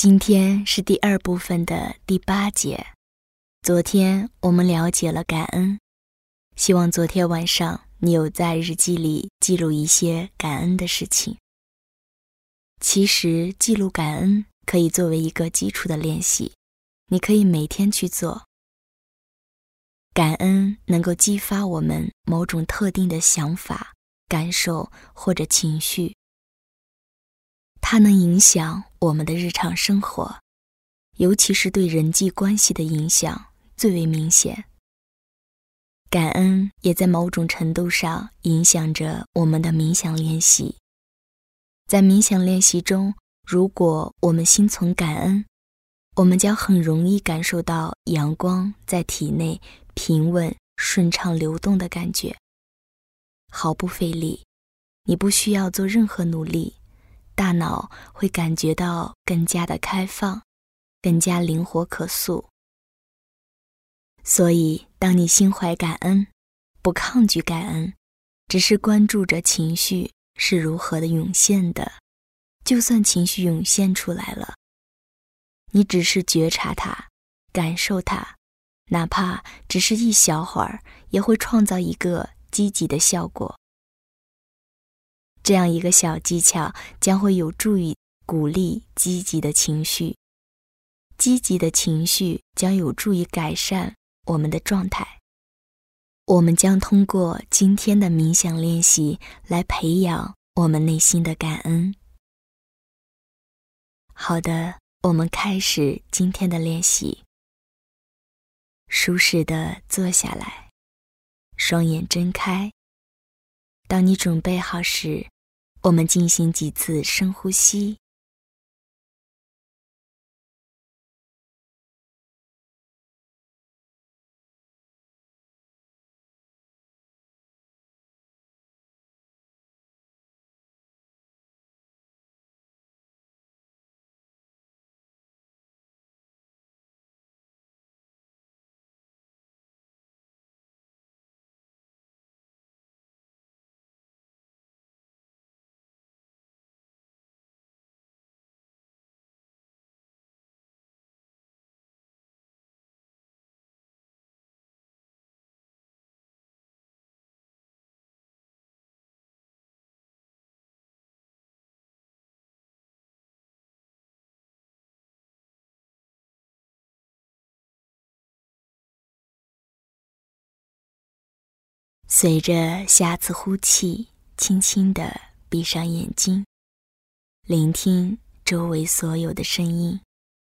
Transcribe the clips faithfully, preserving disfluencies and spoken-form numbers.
今天是第二部分的第八节。昨天我们了解了感恩，希望昨天晚上你有在日记里记录一些感恩的事情。其实记录感恩可以作为一个基础的练习，你可以每天去做。感恩能够激发我们某种特定的想法、感受或者情绪，它能影响我们的日常生活，尤其是对人际关系的影响最为明显。感恩也在某种程度上影响着我们的冥想练习。在冥想练习中，如果我们心存感恩，我们将很容易感受到阳光在体内平稳顺畅流动的感觉，毫不费力，你不需要做任何努力，大脑会感觉到更加的开放，更加灵活可塑。所以当你心怀感恩，不抗拒感恩，只是关注着情绪是如何的涌现的，就算情绪涌现出来了，你只是觉察它，感受它，哪怕只是一小会儿，也会创造一个积极的效果。这样一个小技巧将会有助于鼓励积极的情绪，积极的情绪将有助于改善我们的状态。我们将通过今天的冥想练习来培养我们内心的感恩。好的，我们开始今天的练习。舒适地坐下来，双眼睁开。当你准备好时，我们进行几次深呼吸。随着下次呼气，轻轻地闭上眼睛，聆听周围所有的声音。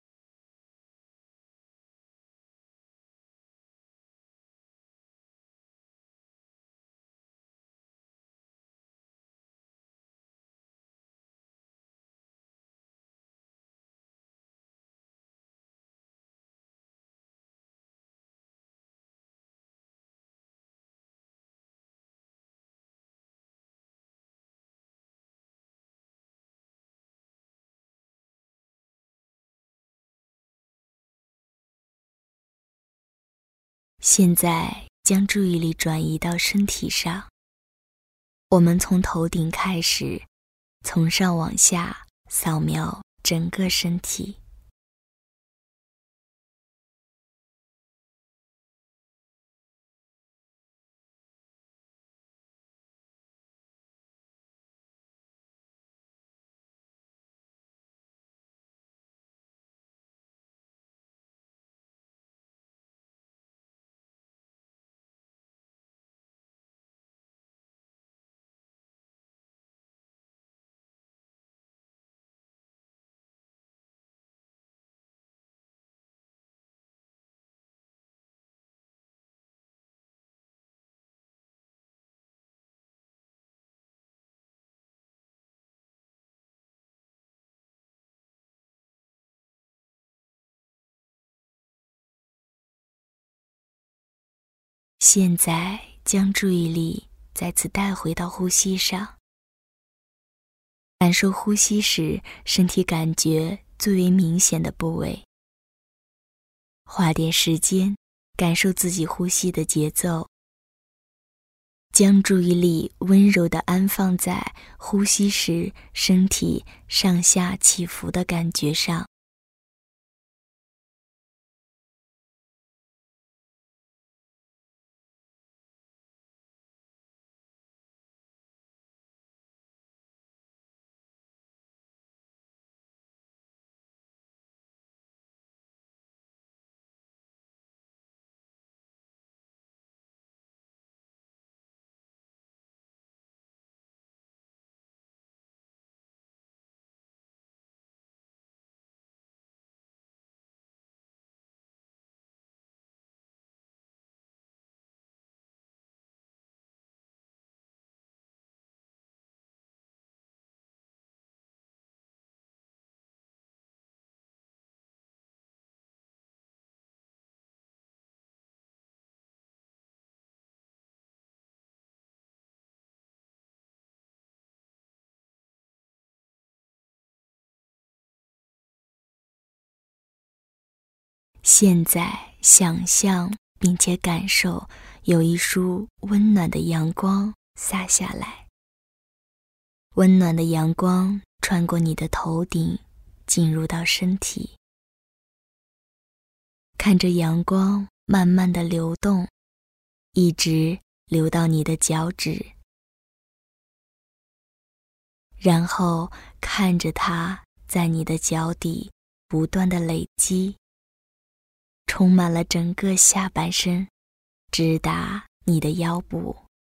现在将注意力转移到身体上，我们从头顶开始，从上往下扫描整个身体。现在将注意力再次带回到呼吸上，感受呼吸时身体感觉最为明显的部位。花点时间感受自己呼吸的节奏，将注意力温柔地安放在呼吸时身体上下起伏的感觉上。 现在想象并且感受有一束温暖的阳光洒下来，温暖的阳光穿过你的头顶，进入到身体。看着阳光慢慢的流动，一直流到你的脚趾，然后看着它在你的脚底不断的累积，充满了整个下半身，直达你的腰部。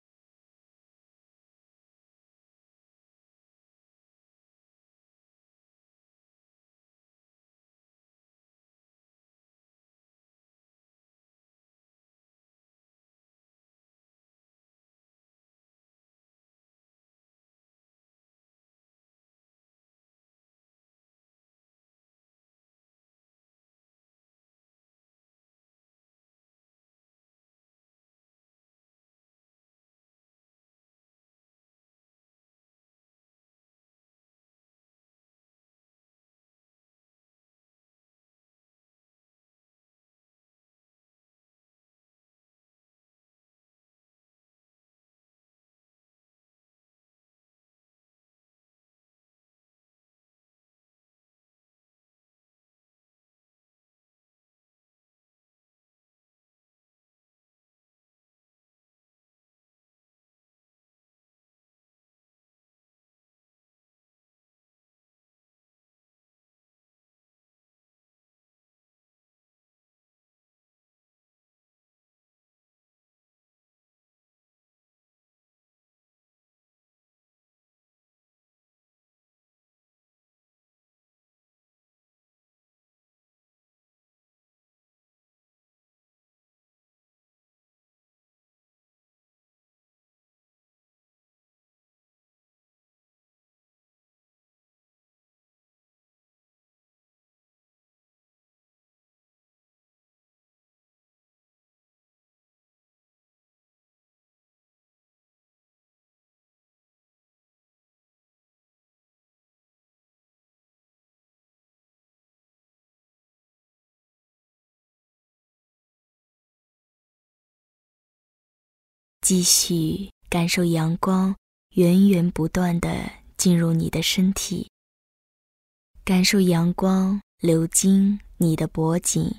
继续感受阳光源源不断地进入你的身体，感受阳光流经你的脖颈、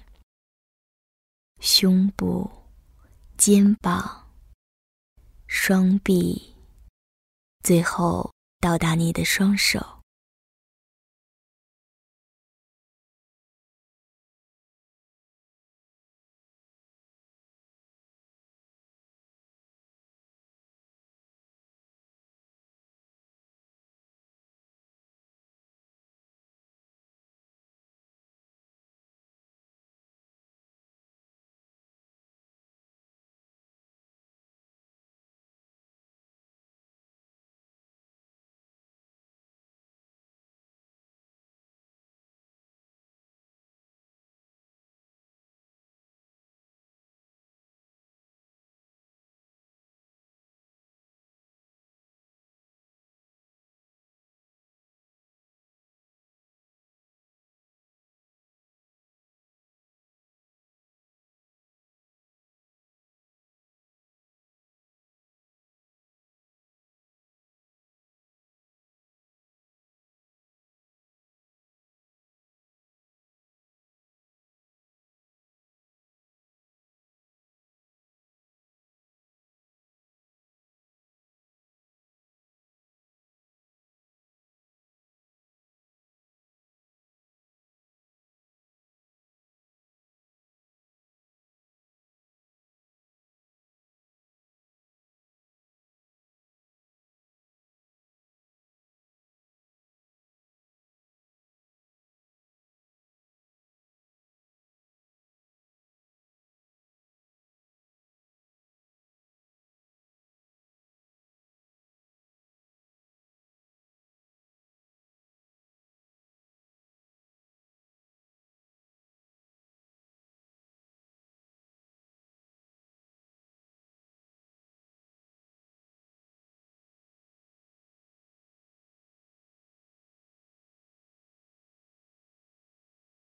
胸部、肩膀、双臂，最后到达你的双手。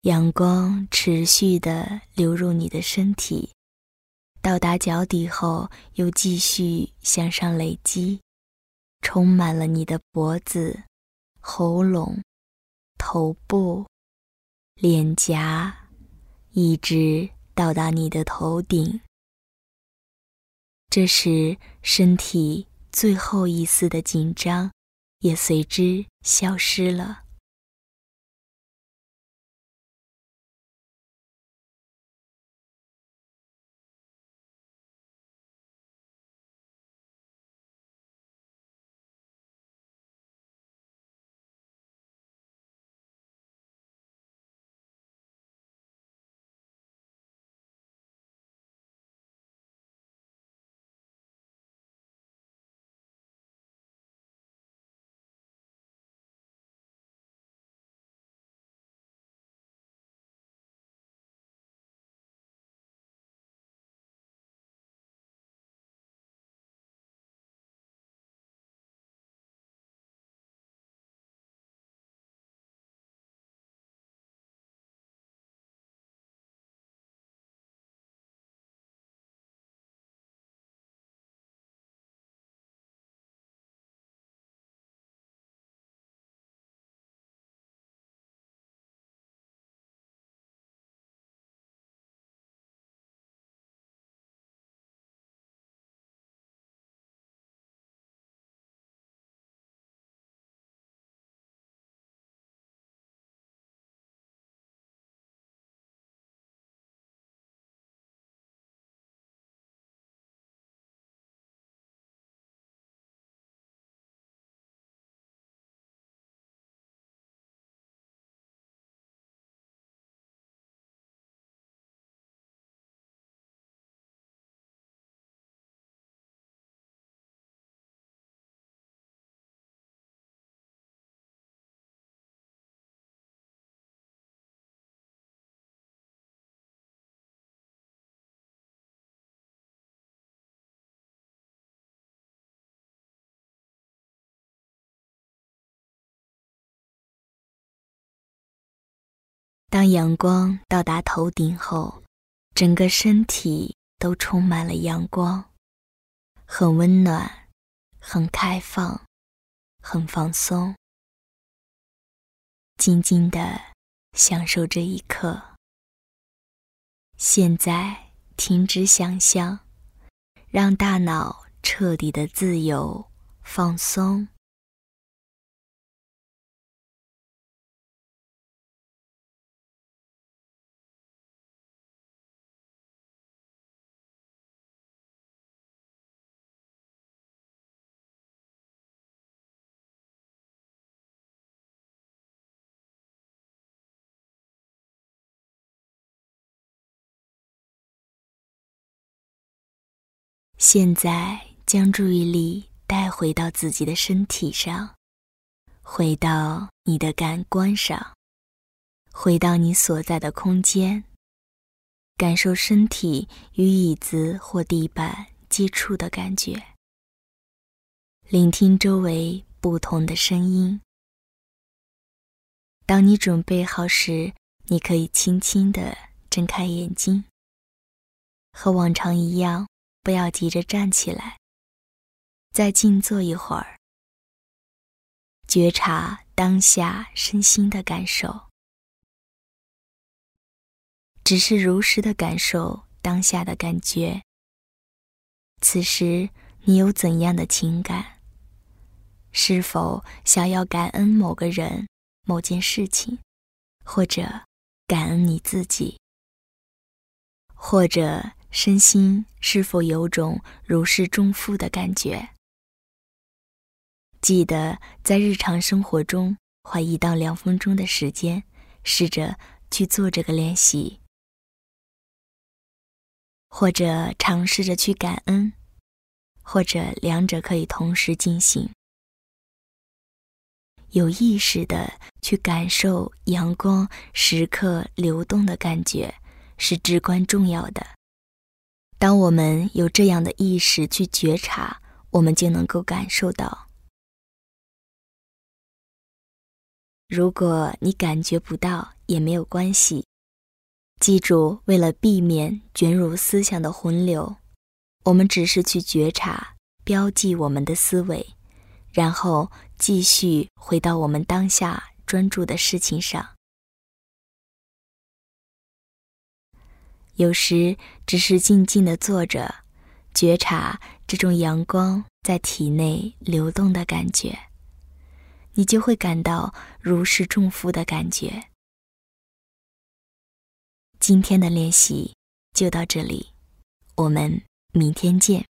阳光持续地流入你的身体，到达脚底后又继续向上累积，充满了你的脖子、喉咙、头部、脸颊，一直到达你的头顶。这时身体最后一丝的紧张也随之消失了。当阳光到达头顶后，整个身体都充满了阳光，很温暖，很开放，很放松。静静地享受这一刻。现在停止想象，让大脑彻底的自由放松。现在将注意力带回到自己的身体上，回到你的感官上，回到你所在的空间，感受身体与椅子或地板接触的感觉，聆听周围不同的声音。当你准备好时，你可以轻轻地睁开眼睛，和往常一样，不要急着站起来，再静坐一会儿，觉察当下身心的感受，只是如实的感受当下的感觉。此时你有怎样的情感？是否想要感恩某个人、某件事情，或者感恩你自己？或者身心是否有种如释重负的感觉？记得在日常生活中花一到两分钟的时间，试着去做这个练习，或者尝试着去感恩，或者两者可以同时进行。有意识地去感受阳光时刻流动的感觉，是至关重要的。当我们有这样的意识去觉察，我们就能够感受到。如果你感觉不到， 也没有关系。记住，为了避免卷入思想的洪流，我们只是去觉察、标记我们的思维，然后继续回到我们当下专注的事情上。有时只是静静地坐着，觉察这种阳光在体内流动的感觉，你就会感到如释重负的感觉。今天的练习就到这里，我们明天见。